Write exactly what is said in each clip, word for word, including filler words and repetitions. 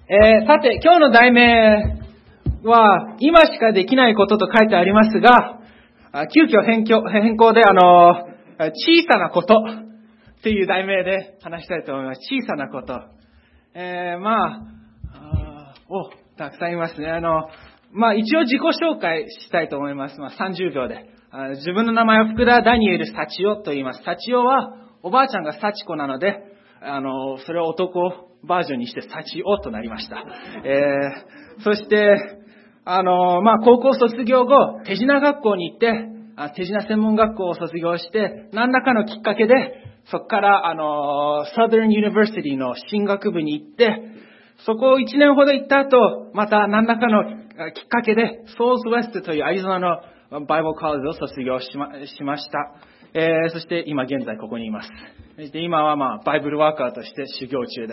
えー、さて、今日の題名は、今しかできないことと書いてありますが、急遽変更変更で、あの、小さなことという題名で話したいと思います。小さなこと。えー、まあ、あお、たくさんいますね。あの、まあ、一応自己紹介したいと思います。まあ、さんじゅうびょうで。あ自分の名前は福田ダニエル幸男と言います。幸男は、おばあちゃんが幸子なので、あの、それを男バージョンにして幸男となりました。えー、そして、あの、まあ、高校卒業後、手品学校に行って、あ手品専門学校を卒業して、何らかのきっかけで、そこから、あの、Southern University の進学部に行って、そこをいちねんほど行った後、また何らかのきっかけで、ソースウェストというアリゾナのバイブルコレッジを卒業しま、しました。えー、そして今現在ここにいます。で今はまあ、バイブルワーカーとして修行中です。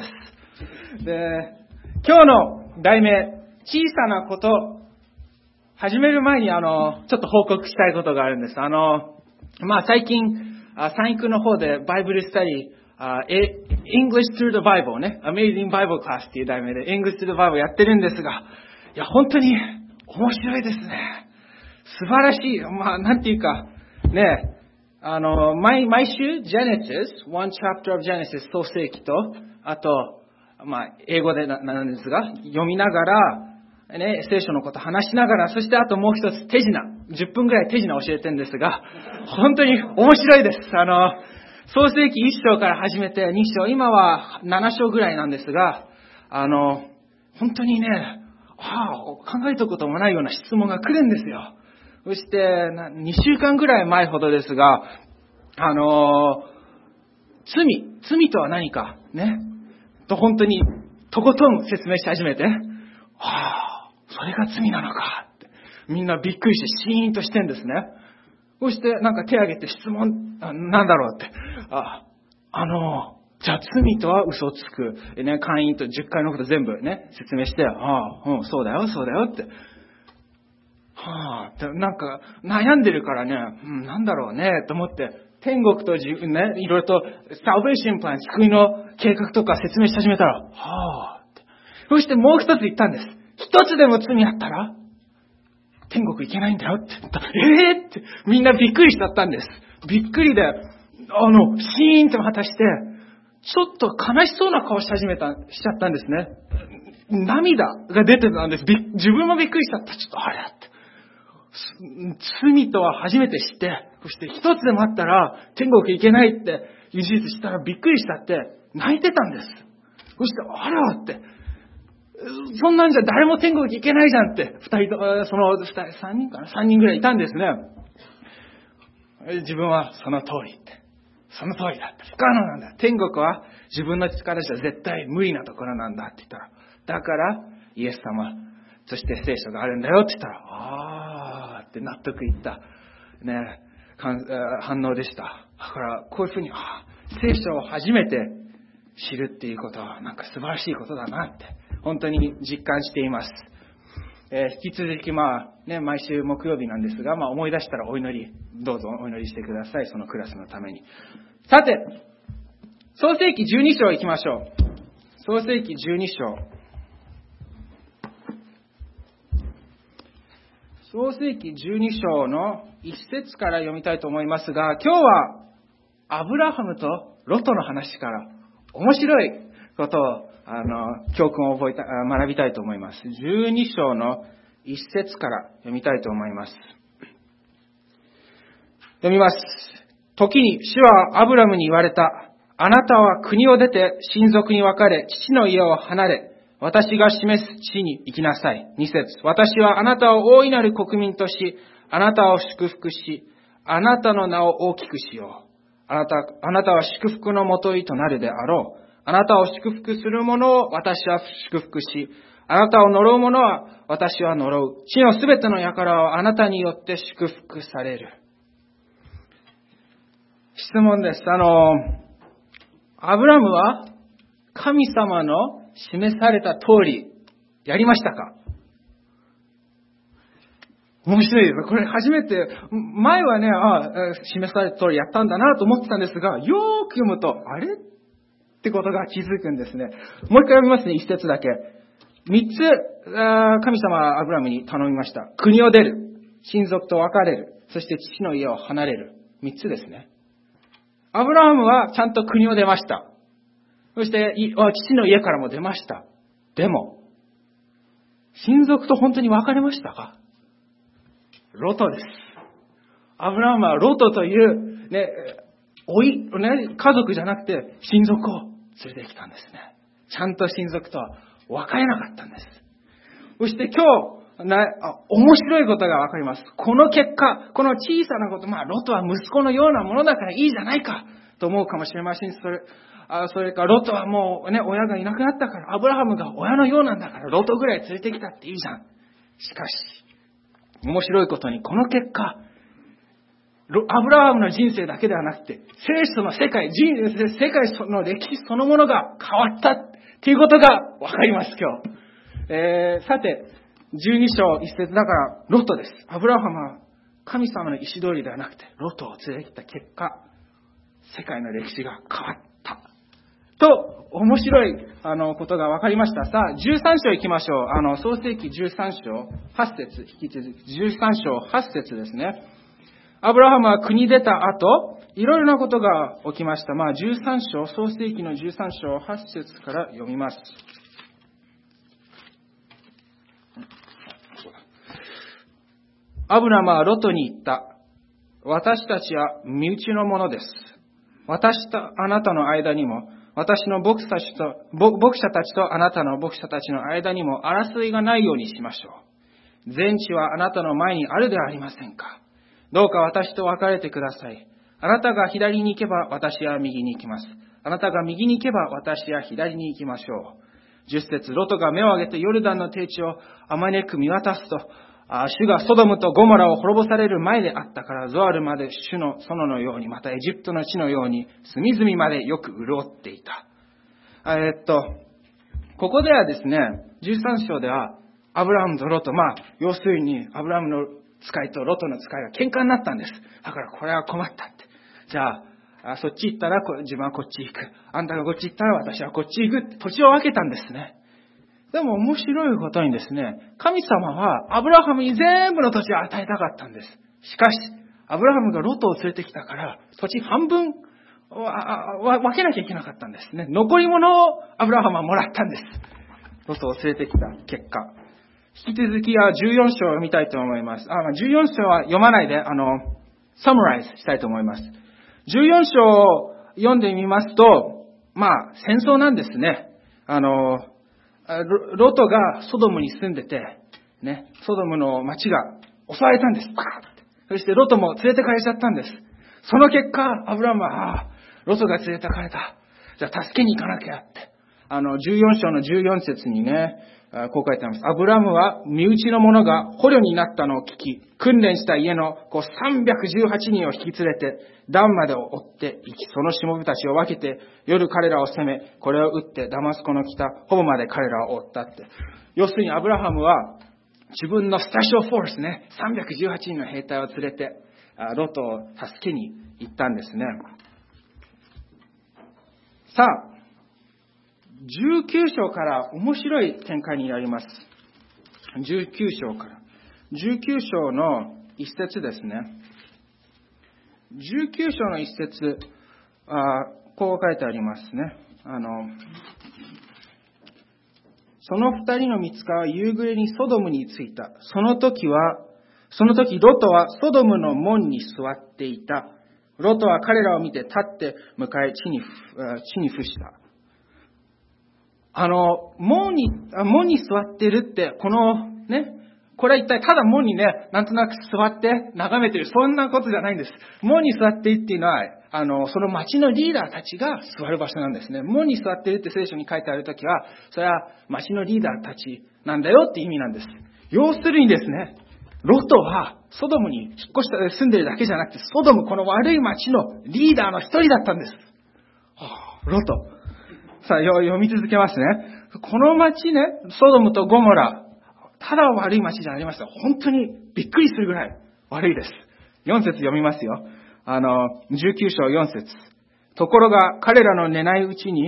で、今日の題名、小さなこと、始める前にあの、ちょっと報告したいことがあるんです。あの、まあ最近、三育の方でバイブルスタディ、English through the Bible ね、Amazing Bible Class っていう題名で English through the Bible やってるんですが、いや本当に面白いですね。素晴らしい。まあなんていうか、ね、あの、毎、毎週 Genesis, one chapter of Genesis 創世記と、あと、まあ英語でななんですが、読みながら、ね、聖書のこと話しながら、そしてあともう一つ手品。じゅっぷんぐらい手品教えてるんですが、本当に面白いです。あの、創世記いっ章から始めてに章、今はなな章ぐらいなんですが、あの、本当にね、はあ、考えたこともないような質問が来るんですよ。そして、にしゅうかんぐらい前ほどですが、あの、罪、罪とは何か、ね、と本当にとことん説明し始めて、はあ、それが罪なのかって。みんなびっくりしてシーンとしてんですね。そしてなんか手を挙げて質問、なんだろうって。あ、あの、じゃあ罪とは嘘をつく。ね、会員とじゅっかいのこと全部ね、説明して、ああ、うん、そうだよ、そうだよって。はあ、なんか悩んでるからね、うん、なんだろうね、と思って、天国と自分ね、いろいろと、サルベーションプラン、救いの計画とか説明し始めたら、はあ、って。そしてもう一つ言ったんです。一つでも罪あったら、天国行けないんだよって言った。えーって、みんなびっくりしちゃったんです。びっくりで、あの、シーンと果たして、ちょっと悲しそうな顔し始めた、しちゃったんですね。涙が出てたんです。自分もびっくりしちゃった。ちょっとあれって。罪とは初めて知って、そして一つでもあったら天国行けないっていう事実したらびっくりしたって泣いてたんです。そしてあらって、そんなんじゃ誰も天国行けないじゃんって二人と、その二人、三人かな三人ぐらいいたんですね。自分はその通りって、その通りだって、不可能なんだ。天国は自分の力じゃ絶対無理なところなんだって言ったら、だからイエス様、そして聖書があるんだよって言ったら、あーって納得いったね、反応でした。だからこういうふうに、あ聖書を初めて知るっていうことはなんか素晴らしいことだなって本当に実感しています。えー、引き続きまあね、毎週木曜日なんですが、まあ思い出したらお祈り、どうぞお祈りしてください。そのクラスのために。さて、創世記じゅうに章行きましょう。創世記じゅうに章。創世記じゅうに章の一節から読みたいと思いますが、今日はアブラハムとロトの話から面白いことを、あの、教訓を覚えた、学びたいと思います。じゅうに章の一節から読みたいと思います。読みます。時に主はアブラムに言われた。あなたは国を出て親族に別れ、父の家を離れ、私が示す地に行きなさい。に節。私はあなたを大いなる国民とし、あなたを祝福し、あなたの名を大きくしよう。あなた、あなたは祝福のもといとなるであろう。あなたを祝福する者を私は祝福し、あなたを呪う者は私は呪う。地のすべての輩はあなたによって祝福される。質問です。あの、アブラムは神様の示された通りやりましたか？面白いです。これ初めて、前はね、ああ、示された通りやったんだなと思ってたんですが、よーく読むと、あれってことが気づくんですね。もう一回読みますね、一節だけ。 三つ、神様はアブラムに頼みました。国を出る、親族と別れる、そして父の家を離れる。三つですね。アブラハムはちゃんと国を出ました。そして父の家からも出ました。でも、親族と本当に別れましたか？ロトです。アブラハムはロトという、ね、おい、ね、家族じゃなくて親族を連れてきたんですね。ちゃんと親族とは別れなかったんです。そして今日、ね、あ面白いことがわかります。この結果、この小さなこと、まあロトは息子のようなものだからいいじゃないかと思うかもしれません。それあそれからロトはもうね、親がいなくなったから、アブラハムが親のようなんだからロトぐらい連れてきたっていいじゃん。しかし、面白いことにこの結果、アブラハムの人生だけではなくて、聖書の世界、人世界の歴史そのものが変わったっていうことがわかります、今日。えー、さて、じゅうに章一節だからロトです。アブラハムは神様の意志通りではなくて、ロトを連れてきた結果、世界の歴史が変わった。と、面白い、あの、ことが分かりました。さあ、じゅうさん章行きましょう。あの、創世記じゅうさん章はち節、引き続きじゅうさん章はち節ですね。アブラハムは国出た後、いろいろなことが起きました。まあ、じゅうさん章、創世記のじゅうさん章はち節から読みます。アブラムはロトに言った。私たちは身内のものです。私とあなたの間にも、私の牧者たちと、牧者たちとあなたの牧者たちの間にも争いがないようにしましょう。全地はあなたの前にあるではありませんか。どうか私と別れてください。あなたが左に行けば私は右に行きます。あなたが右に行けば私は左に行きましょう。十節、ロトが目を上げてヨルダンの低地をあまねく見渡すと、主がソドムとゴモラを滅ぼされる前であったから、ゾアルまで主の園のように、またエジプトの地のように、隅々までよく潤っていた。えっと、ここではですね、じゅうさん章では、アブラハムとロト、まあ、要するに、アブラハムの使いとロトの使いが喧嘩になったんです。だからこれは困ったって。じゃあ、そっち行ったら自分はこっち行く。あんたがこっち行ったら私はこっち行くって土地を分けたんですね。でも面白いことにですね、神様はアブラハムに全部の土地を与えたかったんです。しかし、アブラハムがロトを連れてきたから、土地半分分けなきゃいけなかったんですね。残り物をアブラハムはもらったんです。ロトを連れてきた結果。引き続きはじゅうよん章を見たいと思います。あじゅうよん章は読まないで、あの、サムライズしたいと思います。じゅうよん章を読んでみますと、まあ、戦争なんですね。あの、ロトがソドムに住んでて、ね、ソドムの町が襲われたんです。バーッて。そしてロトも連れてかれちゃったんです。その結果、アブラハムは、ああ、ロトが連れてかれた。じゃあ助けに行かなきゃって。あの、じゅうよん章のじゅうよん節にね、こう書いてあります。アブラハムは身内の者が捕虜になったのを聞き、訓練した家のこうさんびゃくじゅうはちにんを引き連れて、ダンまで追って行き、そのしもべたちを分けて、夜彼らを攻め、これを撃ってダマスコの北、ホボまで彼らを追ったって。要するにアブラハムは自分のスタショーフォースね、さんびゃくじゅうはちにんの兵隊を連れて、ロトを助けに行ったんですね。さあ、じゅうきゅう章から面白い展開になります。じゅうきゅう章から。じゅうきゅう章の一節ですね。じゅうきゅう章の一節、あこう書いてありますね。あの、その二人の御使は夕暮れにソドムに着いた。その時は、その時ロトはソドムの門に座っていた。ロトは彼らを見て立って迎え地に、地に伏した。あの、門に、門に座っているって、このね、これは一体ただ門にね、なんとなく座って眺めてる、そんなことじゃないんです。門に座っているっていうのは、あの、その町のリーダーたちが座る場所なんですね。門に座っているって聖書に書いてあるときは、それは町のリーダーたちなんだよって意味なんです。要するにですね、ロトはソドムに引っ越した住んでるだけじゃなくて、ソドム、この悪い町のリーダーの一人だったんです。はあ、ロト。さあ、読み続けますね。この町ね、ソドムとゴモラ、ただ悪い町じゃありました。本当にびっくりするぐらい悪いです。よん節読みますよ。あの、じゅうきゅう章よん節。ところが彼らの寝ないうちに、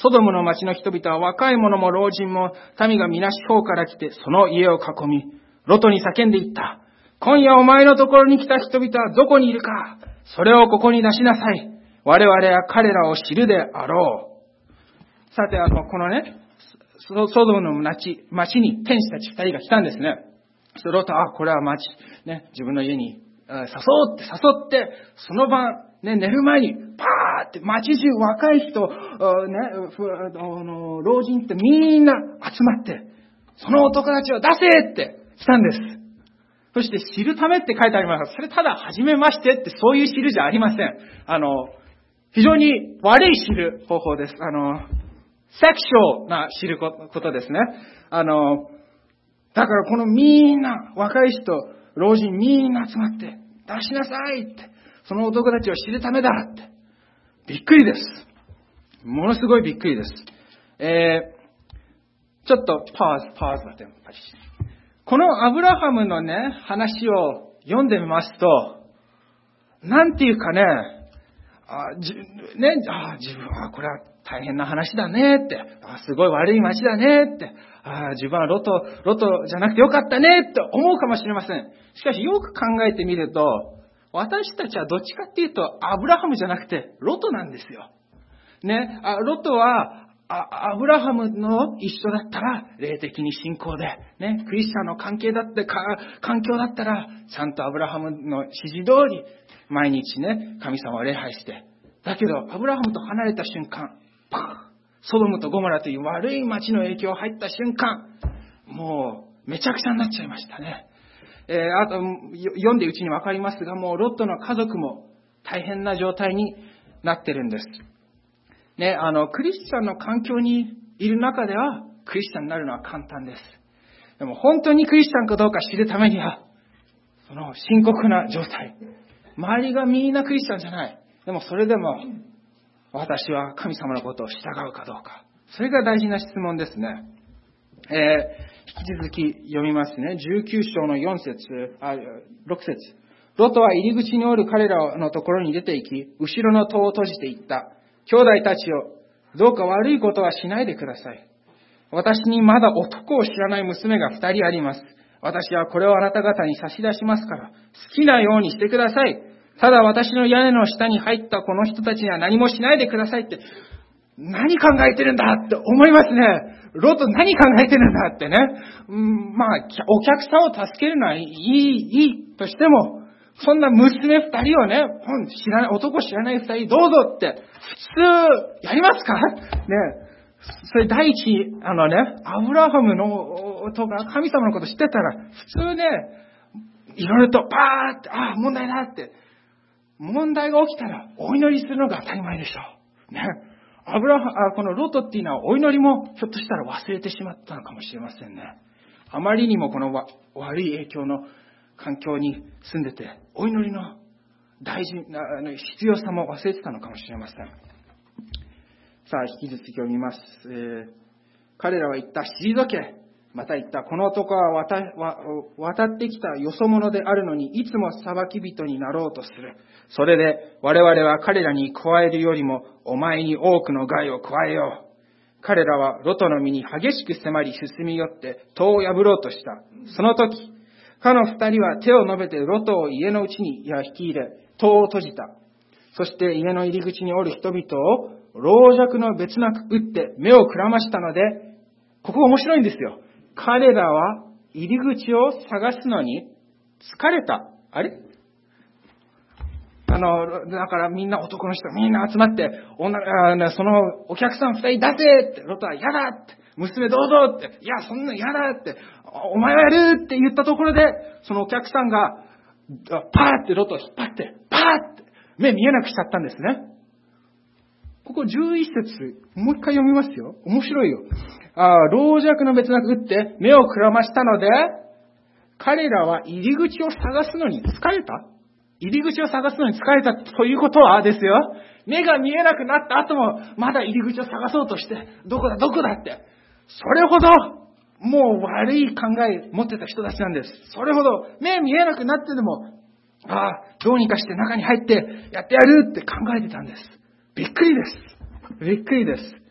ソドムの町の人々は若い者も老人も民が皆四方から来てその家を囲み、ロトに叫んでいった。今夜お前のところに来た人々はどこにいるか。それをここに出しなさい。我々は彼らを知るであろう。さて、あの、このね、ソドムの町、町に天使たち二人が来たんですね。ロトは、あ、これは町、ね、自分の家に誘って、誘って、その晩、ね、寝る前に、パーって町中若い人、ね、あの老人ってみんな集まって、その男たちを出せって来たんです。そして知るためって書いてありますが、それただ初めましてってそういう知るじゃありません。あの、非常に悪い知る方法です。あの、セクシュアルな知ることですね。あの、だからこのみんな、若い人、老人みんな集まって、出しなさいって、その男たちを知るためだって。びっくりです。ものすごいびっくりです。えー、ちょっとパーズ、パーズだって。このアブラハムのね、話を読んでみますと、なんていうかね、あじねあ自分はこれは大変な話だねって、あすごい悪い町だねって、あ自分はロト、ロトじゃなくてよかったねって思うかもしれません。しかしよく考えてみると、私たちはどっちかっていうとアブラハムじゃなくてロトなんですよ。ね、あロトはあアブラハムの一緒だったら霊的に信仰で、ね、クリスチャンの関係だってか環境だったらちゃんとアブラハムの指示通り毎日ね神様を礼拝して、だけどアブラハムと離れた瞬間、パーソドムとゴモラという悪い町の影響が入った瞬間、もうめちゃくちゃになっちゃいましたね。えー、あと読んでうちに分かりますが、もうロットの家族も大変な状態になってるんです。ね、あのクリスチャンの環境にいる中ではクリスチャンになるのは簡単です。でも本当にクリスチャンかどうか知るためには、その深刻な状態、周りがみんなクリスチャンじゃない、でもそれでも私は神様のことを従うかどうか、それが大事な質問ですね。えー、引き続き読みますね。じゅうきゅう章のよん節、あ、ろく節。ロトは入り口におる彼らのところに出て行き、後ろの戸を閉じていった。兄弟たちよ、どうか悪いことはしないでください。私にまだ男を知らない娘が二人あります。私はこれをあなた方に差し出しますから、好きなようにしてください。ただ私の屋根の下に入ったこの人たちには何もしないでくださいって、何考えてるんだって思いますね。ロト何考えてるんだってね。うん、まあ、お客さんを助けるのはいい、いいとしても、そんな娘二人をね、知らない、男知らない二人どうぞって、普通、やりますかね。それ第一、あのね、アブラハムの、とか神様のこと知ってたら、普通ね、いろいろとパーって、ああ、問題だって、問題が起きたらお祈りするのが当たり前でしょう。ね。アブラハム、このロトっていうのはお祈りもひょっとしたら忘れてしまったのかもしれませんね。あまりにもこの悪い影響の環境に住んでて、お祈りの大事な必要さも忘れてたのかもしれません。さあ、引き続き読みます。えー、彼らは言った、退け。また言った、この男は渡、渡ってきたよそ者であるのに、いつも裁き人になろうとする。それで我々は彼らに加えるよりも、お前に多くの害を加えよう。彼らはロトの身に激しく迫り進み寄って、戸を破ろうとした。その時、かの二人は手を伸べてロトを家のうちに引き入れ、戸を閉じた。そして家の入り口におる人々を老弱の別なく打って目をくらましたので、ここ面白いんですよ。彼らは入り口を探すのに疲れた。あれあの、だからみんな男の人みんな集まって、女そのお客さん二人出せって、ロトは嫌だって、娘どうぞって、いやそんな嫌だって、お前はやるって言ったところで、そのお客さんがパーってロトを引っ張って、パーって目見えなくしちゃったんですね。ここじゅういち節、もう一回読みますよ。面白いよ。あ老弱の別なく打って目をくらましたので、彼らは入り口を探すのに疲れた。入り口を探すのに疲れたということはですよ、目が見えなくなった後もまだ入り口を探そうとして、どこだどこだって、それほどもう悪い考え持ってた人たちなんです。それほど目見えなくなってでも、ああどうにかして中に入ってやってやるって考えてたんです。びっくりです。びっくりです。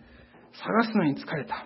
探すのに疲れた。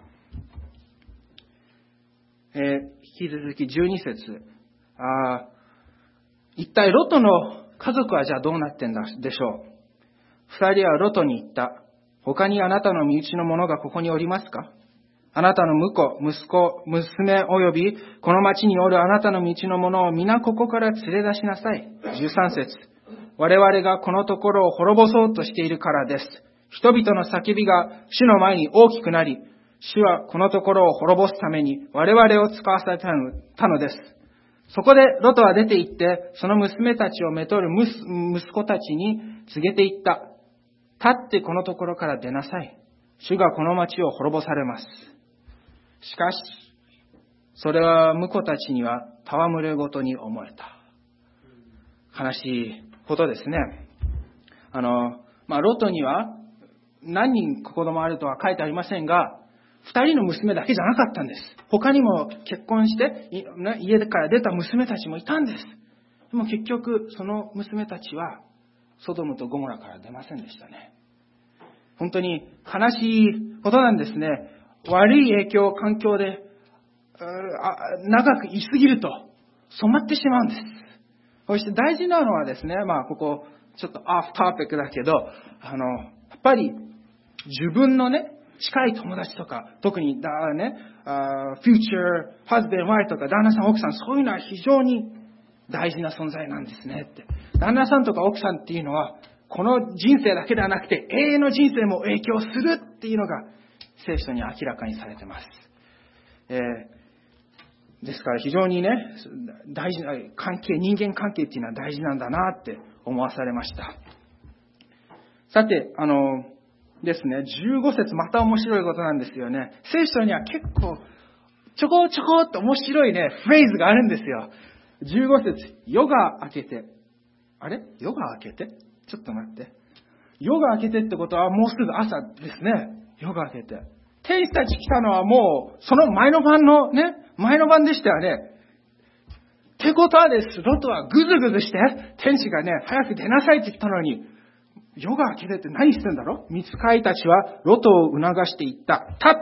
えー、引き続きじゅうに節。あ一体ロトの家族はじゃあどうなってんだでしょう。二人はロトに言った。他にあなたの身内の者がここにおりますか？あなたの婿、息子、娘及びこの町におるあなたの道の者を皆ここから連れ出しなさい。じゅうさん節。我々がこのところを滅ぼそうとしているからです。人々の叫びが主の前に大きくなり、主はこのところを滅ぼすために我々を使わされたのです。そこでロトは出て行って、その娘たちをめとる息子たちに告げていった。立ってこのところから出なさい。主がこの町を滅ぼされます。しかし、それは婿たちには戯れごとに思えた。悲しいことですね。あの、まあ、ロトには何人子供あるとは書いてありませんが、二人の娘だけじゃなかったんです。他にも結婚して家から出た娘たちもいたんです。でも結局その娘たちはソドムとゴモラから出ませんでしたね。本当に悲しいことなんですね。悪い影響、環境で長く居すぎると染まってしまうんです。そして大事なのはですね、まあここちょっとオフトピックだけど、あのやっぱり自分のね近い友達とか、特にだね、あフューチャーハズベンワイとか旦那さん奥さん、そういうのは非常に大事な存在なんですねって。旦那さんとか奥さんっていうのはこの人生だけではなくて永遠の人生も影響するっていうのが聖書に明らかにされてます。えー、ですから非常にね大事な関係、人間関係っていうのは大事なんだなって思わされました。さて、あのですね、じゅうご節また面白いことなんですよね。聖書には結構ちょこちょこっと面白いねフレーズがあるんですよ。じゅうご節、夜が明けて、あれ夜が明けてちょっと待って。夜が明けてってことはもうすぐ朝ですね。夜が明けて。天使たち来たのはもうその前の晩のね、前の晩でしたよね。ってことはです、ロトはぐずぐずして、天使がね、早く出なさいって言ったのに、夜が明けてって何してんだろ？御使いたちはロトを促していった。立って、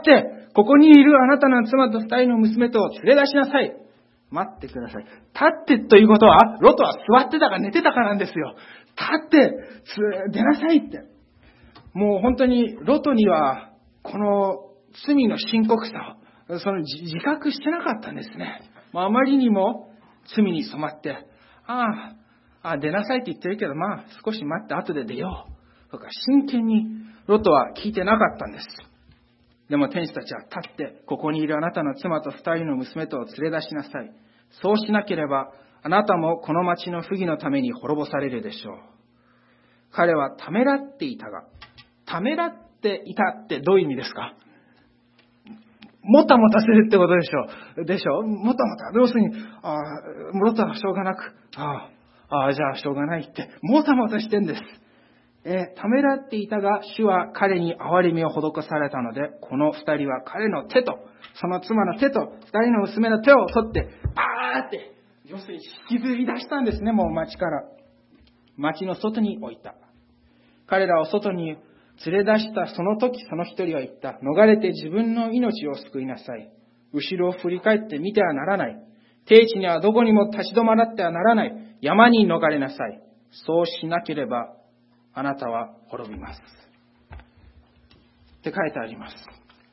ここにいるあなたの妻と二人の娘と連れ出しなさい。待ってください。立ってということは、ロトは座ってたか寝てたかなんですよ。立って、出なさいって。もう本当にロトには、この罪の深刻さを、その自覚してなかったんですね。あまりにも罪に染まって、ああ、あ出なさいって言ってるけど、まあ少し待って後で出よう。とか真剣にロトは聞いてなかったんです。でも天使たちは立って、ここにいるあなたの妻と二人の娘とを連れ出しなさい。そうしなければ、あなたもこの町の不義のために滅ぼされるでしょう。彼はためらっていたが、ためらっていたってどういう意味ですか？もたもたするってことでしょう。でしょうもたもた。要するに、ああ、ロトはしょうがなく、ああ、あじゃあしょうがないって、もたもたしてんです。えー、ためらっていたが、主は彼に憐れみを施されたので、この二人は彼の手と、その妻の手と、二人の娘の手を取って、あーって、要するに引きずり出したんですね、もう町から。町の外に置いた。彼らを外に連れ出したその時、その一人は言った。逃れて自分の命を救いなさい。後ろを振り返って見てはならない。低地にはどこにも立ち止まらってはならない。山に逃れなさい。そうしなければ、あなたは滅びます。って書いてあります。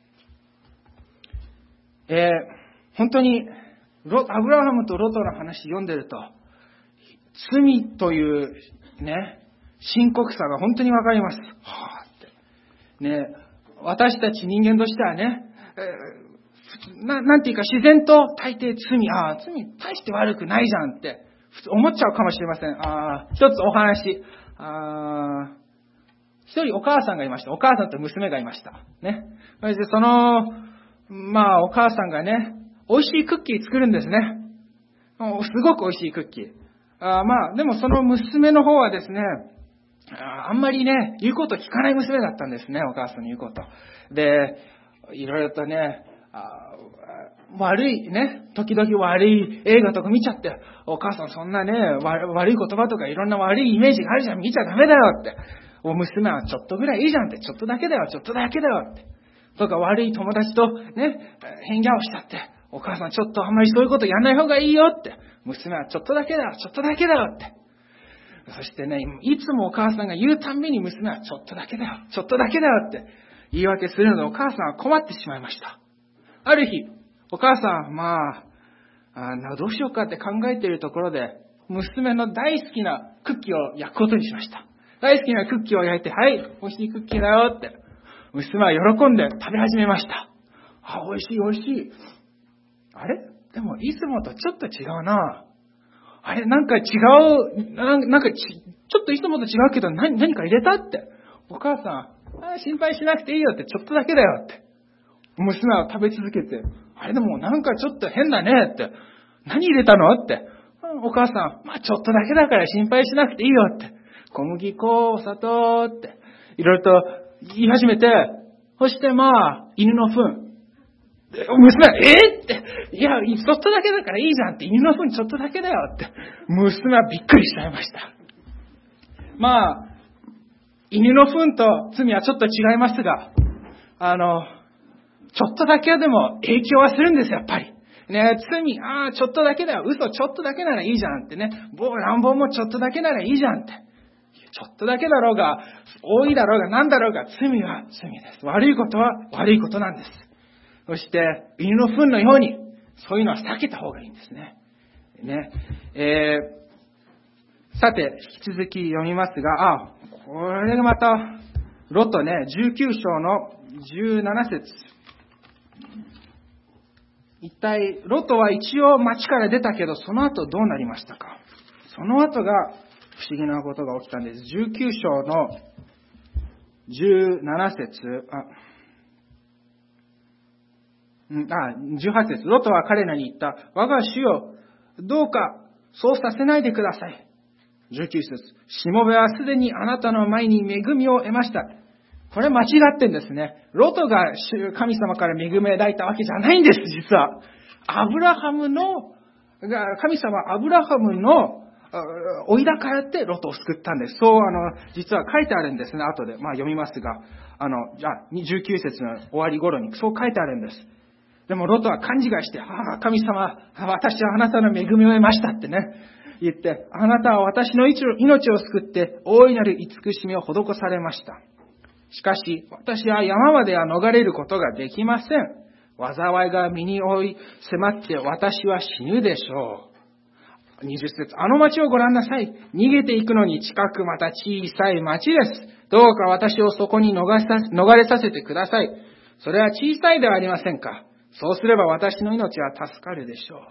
えー、本当にロアブラハムとロトの話読んでると、罪というね、深刻さが本当にわかります。はあってね、私たち人間としてはね、えー、な, なんていうか自然と大抵罪、ああ罪大して悪くないじゃんって思っちゃうかもしれません。あ一つお話。あ一人お母さんがいました。お母さんと娘がいました。ね。そしてその、まあお母さんがね、美味しいクッキー作るんですね。すごく美味しいクッキー。あまあでもその娘の方はですね、あんまりね、言うこと聞かない娘だったんですね、お母さんの言うこと。で、いろいろとね、あ悪いね、時々悪い映画とか見ちゃって、お母さんそんなね、悪い言葉とかいろんな悪いイメージがあるじゃん、見ちゃダメだよって。お娘はちょっとぐらいいいじゃんって、ちょっとだけだよ、ちょっとだけだよって。 とか悪い友達とね、変ギャオしちゃって、お母さんちょっとあんまりそういうことやんない方がいいよって。娘はちょっとだけだよ、ちょっとだけだよって。そしてね、いつもお母さんが言うたんびに娘はちょっとだけだよ、ちょっとだけだよって言い訳するので、お母さんは困ってしまいました。ある日、お母さんはまあ、あどうしようかって考えているところで、娘の大好きなクッキーを焼くことにしました。大好きなクッキーを焼いて、はい、美味しいクッキーだよって、娘は喜んで食べ始めました。あ、美味しい美味しい。あれでもいつもとちょっと違うな。あれなんか違う、ななんかち、ちょっといつもと違うけど何、何か入れたって。お母さん、あ心配しなくていいよって、ちょっとだけだよって。娘は食べ続けて、あれでもなんかちょっと変だねって。何入れたのって。お母さん、まあちょっとだけだから心配しなくていいよって。小麦粉、お砂糖って。いろいろと言い始めて、そしてまあ、犬の糞。娘は、えー、って、いや、ちょっとだけだからいいじゃんって、犬の糞ちょっとだけだよって。娘はびっくりしちゃいました。まあ、犬の糞と罪はちょっと違いますが、あの、ちょっとだけでも影響はするんですよ、やっぱり。ね、罪、ああ、ちょっとだけだよ。嘘、ちょっとだけならいいじゃんってね。暴乱暴もちょっとだけならいいじゃんって。ちょっとだけだろうが、多いだろうが、なんだろうが、罪は罪です。悪いことは悪いことなんです。そして、犬の糞のように、そういうのは避けた方がいいんですね。ね。えー、さて、引き続き読みますが、あ、これがまた、ロトね、じゅうきゅう章のじゅうなな節。一体、ロトは一応町から出たけど、その後どうなりましたか。その後が不思議なことが起きたんです。じゅうきゅう章のじゅうなな節。あ、あ、じゅうはち節。ロトは彼らに言った。我が主よ、どうかそうさせないでください。じゅうきゅう節。しもべはすでにあなたの前に恵みを得ました。これ間違ってんですね。ロトが神様から恵みを抱いたわけじゃないんです、実は。アブラハムの、神様はアブラハムのおいだからってロトを救ったんです。そう、あの、実は書いてあるんですね、後で。まあ読みますが。あの、じゃあ、じゅうきゅう節の終わり頃にそう書いてあるんです。でもロトは勘違いして、ああ、神様、私はあなたの恵みを得ましたってね、言って、あなたは私の命を救って大いなる慈しみを施されました。しかし、私は山までは逃れることができません。災いが身に追い迫って私は死ぬでしょう。にじゅう節。あの町をご覧なさい。逃げていくのに近くまた小さい町です。どうか私をそこに逃さ逃れさせてください。それは小さいではありませんか。そうすれば私の命は助かるでしょう。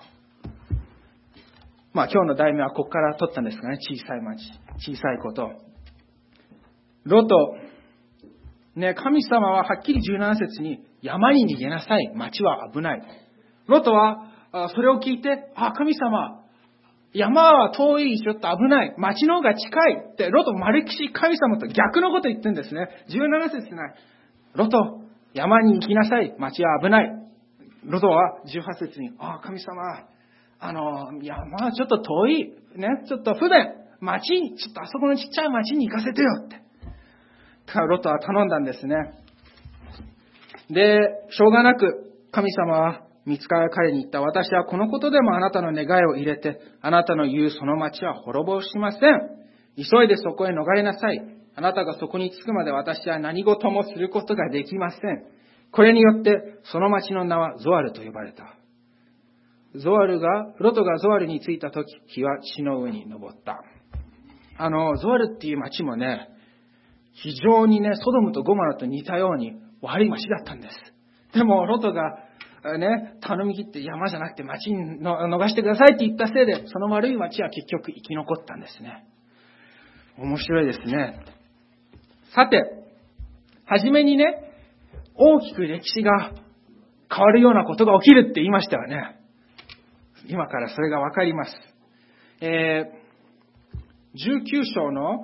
まあ今日の題名はここから取ったんですがね。小さい町。小さいこと。ロト。ね、神様ははっきりじゅうなな節に山に逃げなさい。町は危ない。ロトはそれを聞いて、あ、神様、山は遠い、ちょっと危ない。町の方が近いって、ロトまるっきし神様と逆のこと言ってるんですね。じゅうなな節じゃない。ロト、山に行きなさい。町は危ない。ロトはじゅうはち節に、あ、神様、あの、山はちょっと遠い。ね、ちょっと不便。町に、ちょっとあそこのちっちゃい町に行かせてよって。ロトは頼んだんですね。で、しょうがなく神様は御使いが彼に言った。私はこのことでもあなたの願いを入れて、あなたの言うその町は滅ぼしません。急いでそこへ逃れなさい。あなたがそこに着くまで私は何事もすることができません。これによってその町の名はゾアルと呼ばれた。ゾアルが、ロトがゾアルに着いたとき、日は地の上に昇った。あの、ゾアルっていう町もね、非常にね、ソドムとゴモラと似たように悪い町だったんです。でも、ロトがね、頼み切って山じゃなくて町に逃してくださいって言ったせいで、その悪い町は結局生き残ったんですね。面白いですね。さて、はじめにね、大きく歴史が変わるようなことが起きるって言いましたよね。今からそれがわかります。えー、じゅうきゅう章の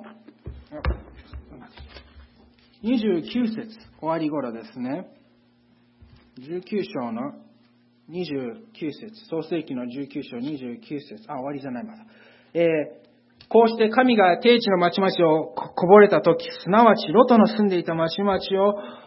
にじゅうきゅう節終わり頃ですね。じゅうきゅう章のにじゅうきゅう節、創世記のじゅうきゅう章にじゅうきゅう節、あ、終わりじゃないまだ。えー、こうして神が低地の町々をこぼれたとき、すなわちロトの住んでいた町々を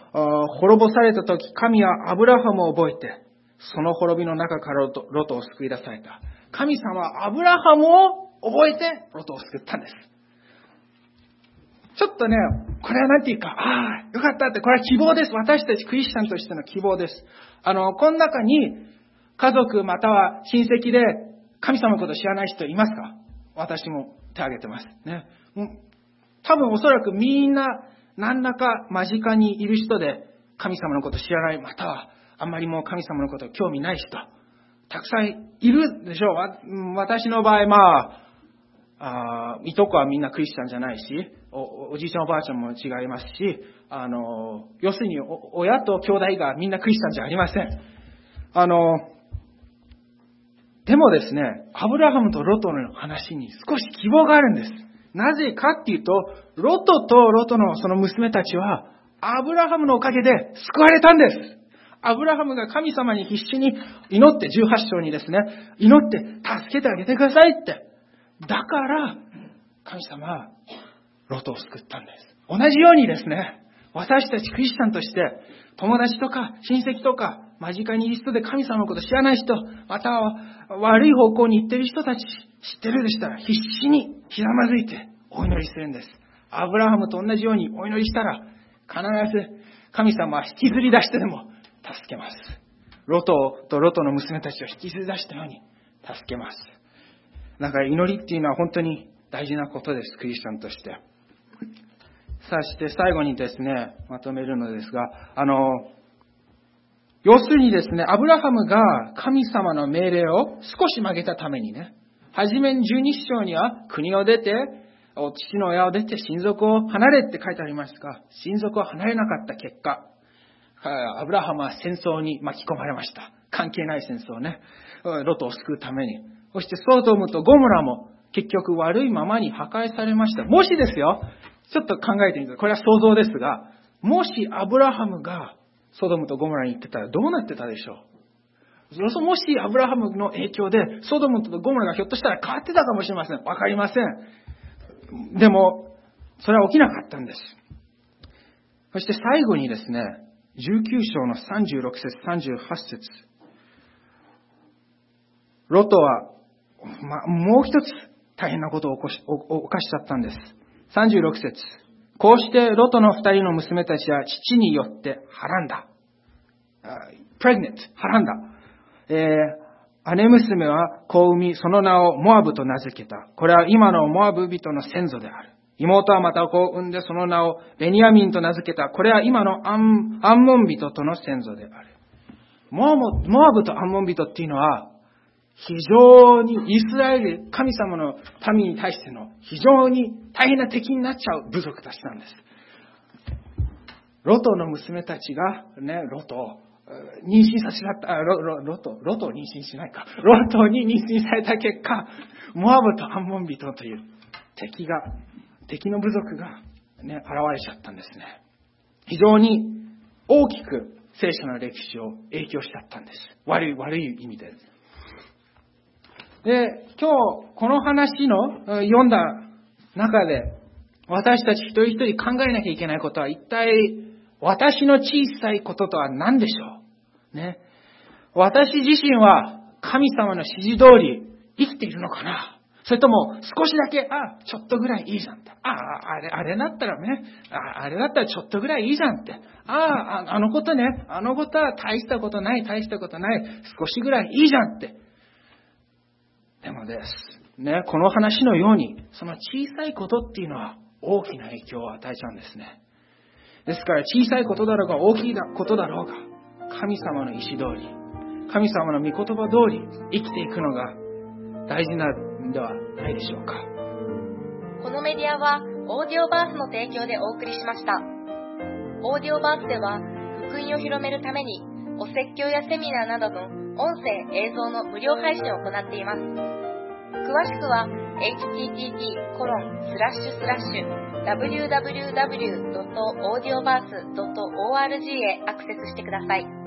滅ぼされたとき、神はアブラハムを覚えて、その滅びの中からロト、ロトを救い出された。神様はアブラハムを覚えて、ロトを救ったんです。ちょっとね、これはなんていうか、ああ、よかったって、これは希望です。私たちクリスチャンとしての希望です。あの、この中に、家族または親戚で神様のことを知らない人いますか？私も手を挙げてます。ね。多分おそらくみんな何らか間近にいる人で神様のことを知らない、またはあんまりもう神様のことを興味ない人、たくさんいるでしょう。私の場合、まあ、あいとこはみんなクリスチャンじゃないし、お、おじいちゃんおばあちゃんも違いますし、あの、要するに親と兄弟がみんなクリスチャンじゃありません。あの、でもですね、アブラハムとロトの話に少し希望があるんです。なぜかっていうと、ロトとロトのその娘たちは、アブラハムのおかげで救われたんです。アブラハムが神様に必死に祈って、じゅうはち章にですね、祈って助けてあげてくださいって。だから、神様はロトを救ったんです。同じようにですね、私たちクリスチャンとして、友達とか親戚とか、間近にいる人で神様のこと知らない人、または悪い方向に行っている人たち、知ってるでしたら、必死にひざまずいてお祈りするんです。アブラハムと同じようにお祈りしたら、必ず神様は引きずり出してでも助けます。ロトとロトの娘たちを引きずり出したように助けます。だから祈りっていうのは本当に大事なことです、クリスチャンとして。さあして最後にですね、まとめるのですが、あの、要するにですね、アブラハムが神様の命令を少し曲げたためにね、はじめにじゅうに章には国を出て、父の親を出て親族を離れって書いてありますが、親族を離れなかった結果、アブラハムは戦争に巻き込まれました。関係ない戦争ね。ロトを救うために。そしてソドムとゴモラも結局悪いままに破壊されました。もしですよ、ちょっと考えてみて、これは想像ですが、もしアブラハムがソドムとゴモラに行ってたらどうなってたでしょう。もしアブラハムの影響でソドムとゴモラがひょっとしたら変わってたかもしれません。わかりません。でも、それは起きなかったんです。そして最後にですね、じゅうきゅう章のさんじゅうろく節、さんじゅうはち節。ロトは、ま、もう一つ大変なことを起こし、犯しちゃったんです。さんじゅうろく節。こうしてロトの二人の娘たちは父によってはらんだ。pregnant、はらんだ。えー、姉娘は子を産み、その名をモアブと名付けた。これは今のモアブ人の先祖である。妹はまた子を産んで、その名をベニヤミンと名付けた。これは今のアン、アンモン人との先祖である。モアブ、モアブとアンモン人っていうのは、非常にイスラエル、神様の民に対しての非常に大変な敵になっちゃう部族たちなんです。ロトの娘たちが、ね、ロトを妊娠させた、あロロロト、ロトを妊娠しないか。ロトに妊娠された結果、モアブとアンモン人という敵が、敵の部族が、ね、現れちゃったんですね。非常に大きく聖書の歴史を影響しちゃったんです。悪い、悪い意味で。で、今日この話の読んだ中で私たち一人一人考えなきゃいけないことは一体私の小さいこととは何でしょうね。私自身は神様の指示通り生きているのかな、それとも少しだけ、あ、ちょっとぐらいいいじゃんって。あ、あれ、あれだったらね、あ、あれだったらちょっとぐらいいいじゃんって。ああ、あのことね、あのことは大したことない、大したことない、少しぐらいいいじゃんって。でもですね、この話のように、その小さいことっていうのは大きな影響を与えちゃうんですね。ですから小さいことだろうが大きいことだろうが、神様の意志通り、神様の御言葉通り生きていくのが大事なんではないでしょうか。 このメディアはオーディオバースの提供でお送りしました。オーディオバースでは福音を広めるためにお説教やセミナーなどの音声・映像の無料配信を行っています。詳しくは エイチティーティーティーコロンスラッシュスラッシュダブリューダブリューダブリュードットオーディオバースドットオーアールジー へアクセスしてください。